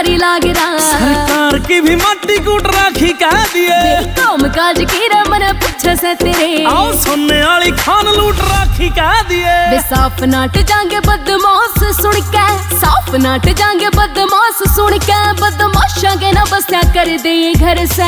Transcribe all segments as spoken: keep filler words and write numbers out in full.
भारी लाग रहा। सरकार की भी माटी कूट राखी कह दिए, काम काज की रमन पूछे से तेरे। आओ सुनने वाली खान लूट राखी कह दिए। वे साफ नाट जाएंगे बदमाश सुन के, साफ नाट जाएंगे बदमाश सुन के, बदमाशा के ना बस्या कर दे घर से।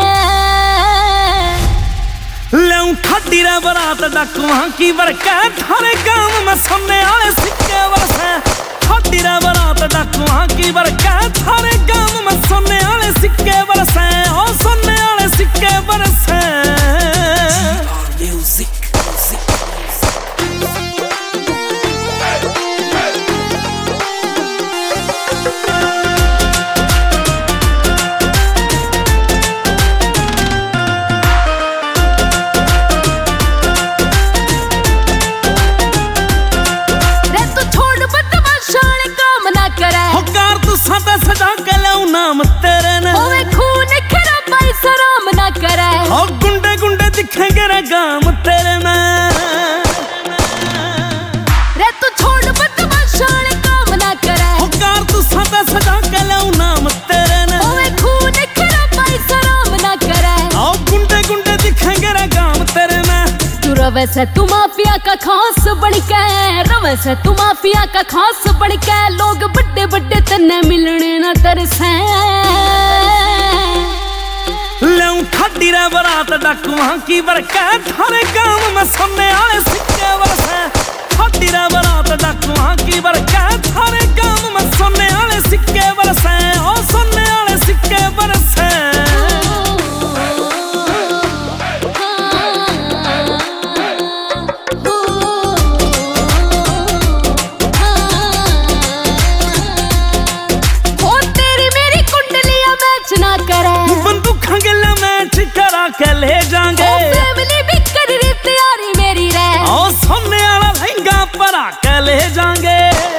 लेऊं ठाडी रे बरात डाकुआ की बरका, थारे गांव में सुनने वाले सिक्के बरसे। ठाडी रे बरात डाकुआ की बरका, थारे गांव में सुनने वाले सिक्के बरसे। ओ सुनने वाले सिक्के बरसे। सदा सजा के लऊं नाम तेरे ने, ओए खून खरा पाई सराम ना करे। ओ गुंडे गुंडे दिखेंगे रे गाम तेरे में। रे तू छोड़ बदमाशान काम ना करे। ओ कार तू सदा सजा के लऊं नाम तेरे ने, ओए खून खरा पाई सराम ना करे। ओ गुंडे गुंडे दिखेंगे रे गाम तेरे में। तू रवे से तू माफिया का खास बन के, रवे से तू माफिया का खास बन के, लोग बड़े बड़े तन्ने मिलने न तरसे। लेऊं ठाडी रे बरात डाकुआ की बरका, थारे गांव में सुनने वाले सिक्के बरसे। ठाडी रे बरात डाकुआ की बरका, थारे गांव में सुनने वाले सिक्के बरसे। ओ सुनने वाले सिक्के बरसे। के ले जाएंगे फैमिली भी कर रही तैयारी मेरी रे। ओ सोने वाला लहंगा परा के ले जाएंगे।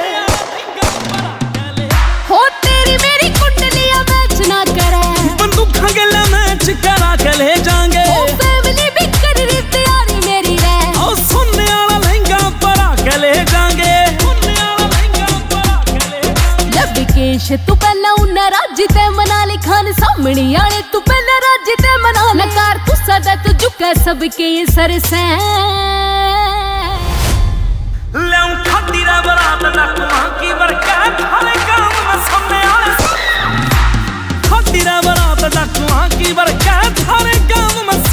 हो तेरी मेरी कुंडलियां मैच ना करे, बंदूक गला मैच करा के ले जाएंगे। ओ फैमिली भी कर रही तैयारी मेरी रे। ओ सोने वाला लहंगा परा के ले जाएंगे। सोने वाला लहंगा परा के ले जाएंगे। जब केश तू पहला उन्ना राजी ते मना ले, खान सामने आले तू पहला राजी ते मना ले। नकार तू सदा तू झुका सबके सर से। लेऊं ठाडी रे बरात डाकुआ की बरका, थारे गांव में सुनने वाले। ठाडी रे बरात डाकुआ की बरका, थारे गांव में